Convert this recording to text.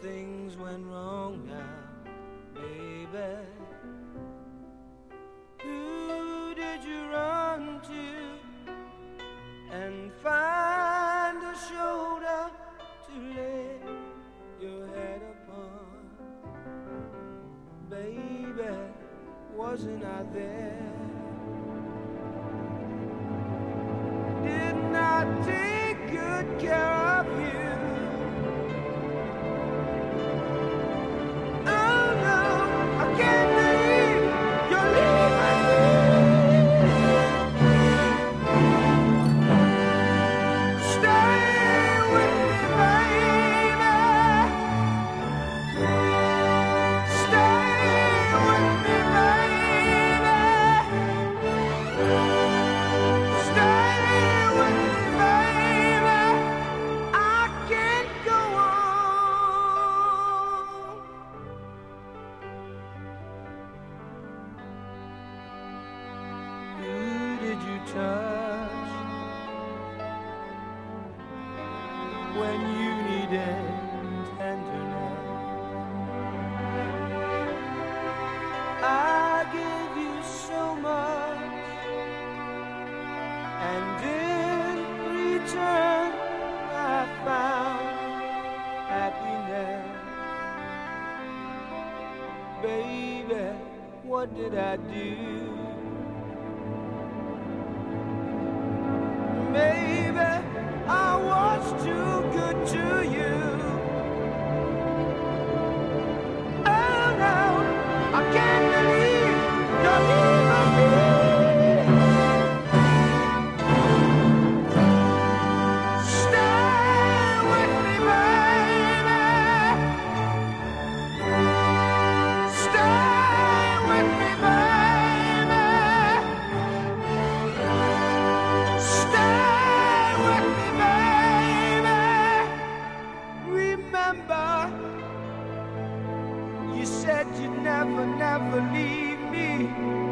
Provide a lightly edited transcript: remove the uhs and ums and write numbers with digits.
things went wrong now, baby. Who did you run to and find a shoulder to lay your head upon? Baby, wasn't I there? Didn't I take good care of you? Oh no, I can't believe you're leaving me. Stay with me, baby. Stay with me, baby. Stay with me, baby. I can't go on. Who did you touch when you needed tenderness? I gave you so much, and in return I found happiness. Baby, what did I do? Maybe I was too good to you. Oh no, I can't believe you're leaving me. Stay with me, baby. Stay with me, baby. Stay with me, baby. Remember, you said you'd never, never leave me.